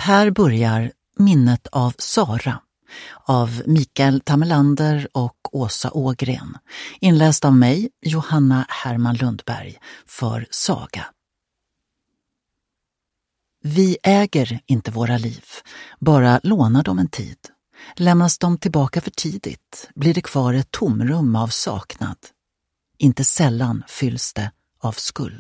Här börjar Minnet av Sara av Mikael Tamelander och Åsa Ågren. Inläst av mig, Johanna Herman Lundberg, för Saga. Vi äger inte våra liv, bara lånar dem en tid. Lämnas de tillbaka för tidigt blir det kvar ett tomrum av saknad. Inte sällan fylls det av skuld.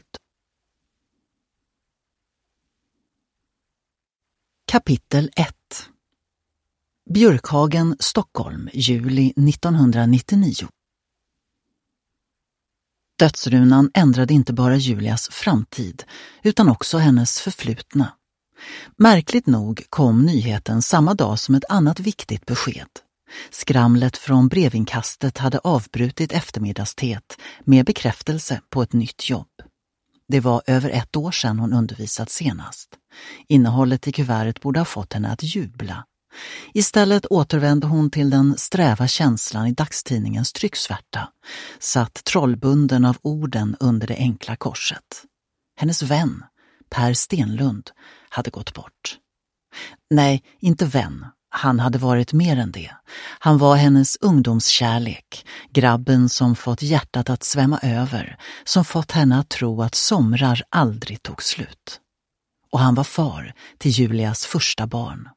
Kapitel 1. Björkhagen, Stockholm, juli 1999. Dödsrunan ändrade inte bara Julias framtid utan också hennes förflutna. Märkligt nog kom nyheten samma dag som ett annat viktigt besked. Skramlet från brevinkastet hade avbrutit eftermiddagsteet med bekräftelse på ett nytt jobb. Det var över 1 år sedan hon undervisat senast. Innehållet i kuvertet borde ha fått henne att jubla. Istället återvände hon till den sträva känslan i dagstidningens trycksvärta, satt trollbunden av orden under det enkla korset. Hennes vän, Per Stenlund, hade gått bort. Nej, inte vän. Han hade varit mer än det. Han var hennes ungdomskärlek, grabben som fått hjärtat att svämma över, som fått henne att tro att somrar aldrig tog slut. Och han var far till Julias första barn.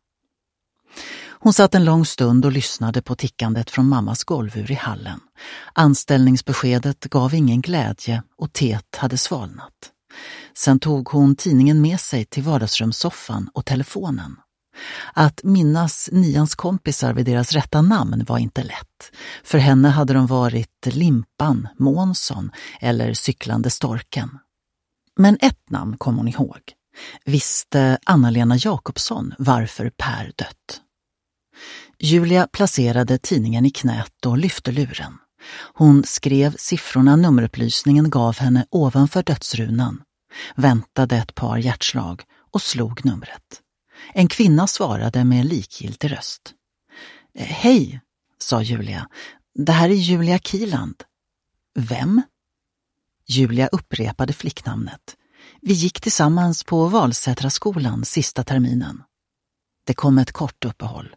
Hon satt en lång stund och lyssnade på tickandet från mammas golvur i hallen. Anställningsbeskedet gav ingen glädje och teet hade svalnat. Sen tog hon tidningen med sig till vardagsrumssoffan och telefonen. Att minnas 9:ans kompisar vid deras rätta namn var inte lätt. För henne hade de varit Limpan, Månsson eller cyklande storken. Men ett namn kom hon ihåg. Visste Anna-Lena Jakobsson varför Per dött? Julia placerade tidningen i knät och lyfte luren. Hon skrev siffrorna nummerupplysningen gav henne ovanför dödsrunan, väntade ett par hjärtslag och slog numret. En kvinna svarade med likgiltig röst. Hej, sa Julia. Det här är Julia Kiland. Vem? Julia upprepade flicknamnet. Vi gick tillsammans på Valsätraskolan sista terminen. Det kom ett kort uppehåll.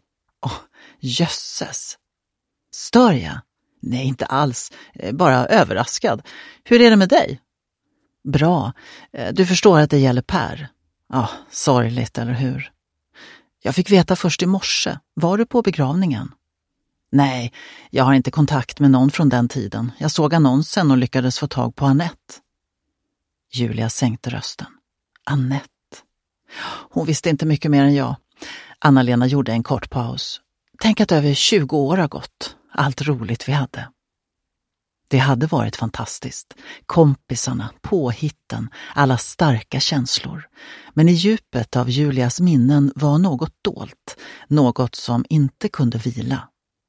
Jösses. Stör jag? Nej, inte alls. Bara överraskad. Hur är det med dig? Bra. Du förstår att det gäller Per. Ja, sorgligt, eller hur? Jag fick veta först i morse. Var du på begravningen? Nej, jag har inte kontakt med någon från den tiden. Jag såg annonsen och lyckades få tag på Annette. Julia sänkte rösten. Annette. Hon visste inte mycket mer än jag. Anna-Lena gjorde en kort paus. Tänk att över 20 år har gått. Allt roligt vi hade. Det hade varit fantastiskt. Kompisarna, påhitten, alla starka känslor. Men i djupet av Julias minnen var något dolt. Något som inte kunde vila.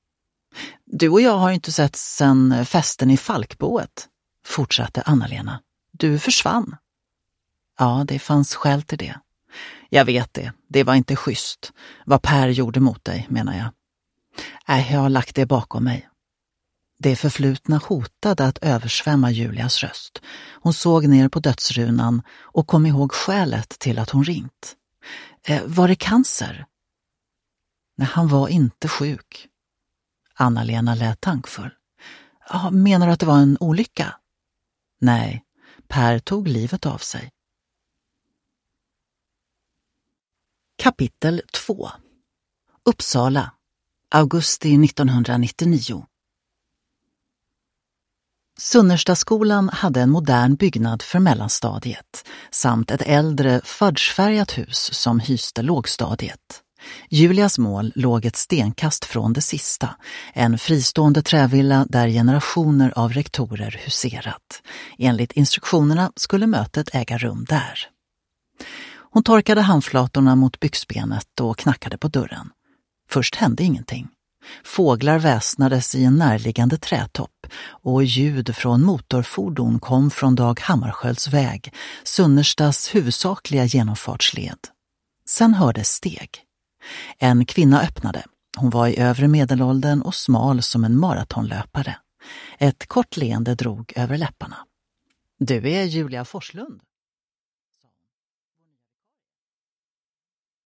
Du och jag har inte sett sedan festen i Falkboet, fortsatte Anna-Lena. Du försvann. Ja, det fanns skäl till det. Jag vet det. Det var inte schysst. Vad Per gjorde mot dig, menar jag. Jag har lagt det bakom mig. Det förflutna hotade att översvämma Julias röst. Hon såg ner på dödsrunan och kom ihåg skälet till att hon ringt. Var det cancer? Nej, han var inte sjuk. Anna-Lena lät tankfull. Menar du att det var en olycka? Nej, Per tog livet av sig. Kapitel 2. Uppsala, augusti 1999. Sunnerstaskolan hade en modern byggnad för mellanstadiet samt ett äldre fudgefärgat hus som hyste lågstadiet. Julias mål låg ett stenkast från det sista, en fristående trävilla där generationer av rektorer huserat. Enligt instruktionerna skulle mötet äga rum där. Hon torkade handflatorna mot byxbenet och knackade på dörren. Först hände ingenting. Fåglar väsnades i en närliggande trätopp och ljud från motorfordon kom från Dag Hammarskjölds väg, Sunnerstas huvudsakliga genomfartsled. Sen hördes steg. En kvinna öppnade. Hon var i övre medelåldern och smal som en maratonlöpare. Ett kort leende drog över läpparna. Du är Julia Forslund.